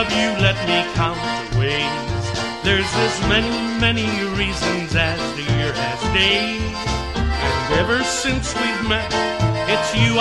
love you, let me count the ways. There's as many, many reasons as the year has days. And ever since we've met, it's you